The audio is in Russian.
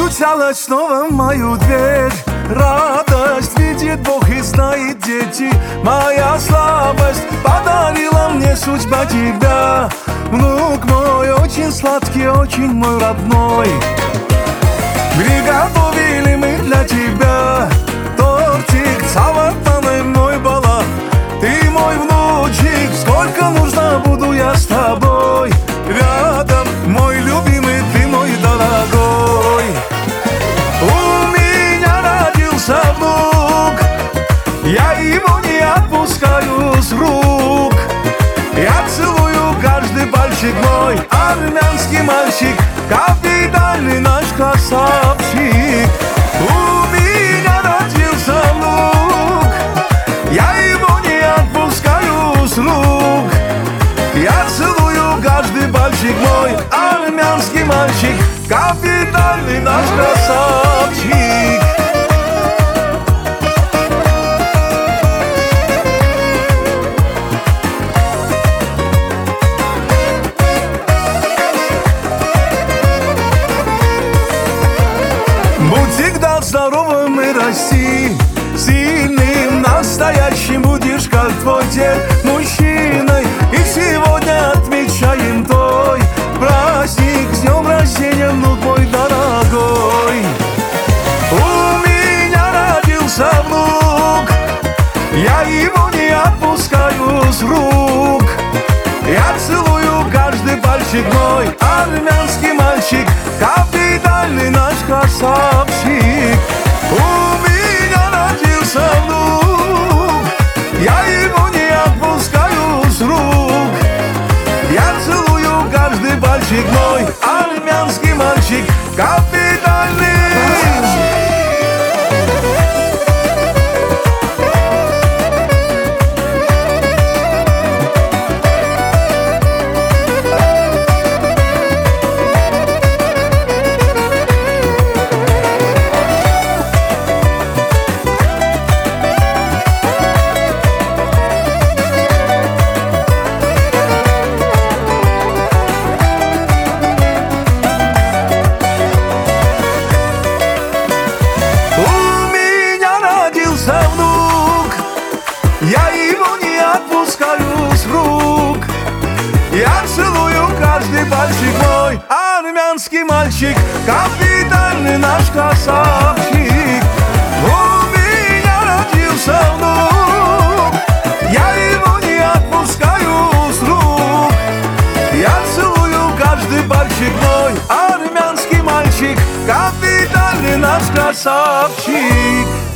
постучалась снова в мою дверь. Радость видит Бог и знает дети. Моя слабость подарила мне судьба тебя. Внук мой очень сладкий, очень мой родной. Приготовили мы для тебя тортик саватаной мой бала. Ты мой внучек, сколько нужно буду я с тобой рядом, мой любимый, ты мой дорогой. У меня родился внук, я его не отпускаю с рук. Я целую каждый пальчик мой, армянский мальчик, капитальный наш красавчик. У меня родился внук, я его не отпускаю с рук. Я целую каждый пальчик мой, армянский мальчик, капитальный наш красавчик. Будь всегда здоровым и расти сильным, настоящим будешь, как твой дед, мужчиной. И сегодня отмечаем твой праздник, с днем рождения, внук мой дорогой. У меня родился внук, я его не отпускаю с рук. Я целую каждый пальчик мой, армянский мальчик, капитальный наш красавчик. У меня родился внук, я его не отпускаю с рук. Я целую каждый пальчик мой, армянский мальчик, капитальный. Внук, я его не отпускаю с рук. Я целую каждый пальчик мой, армянский мальчик, капитальный наш красавчик. У меня родился внук, я его не отпускаю с рук. Я целую каждый пальчик мой, армянский мальчик, капитальный наш красавчик.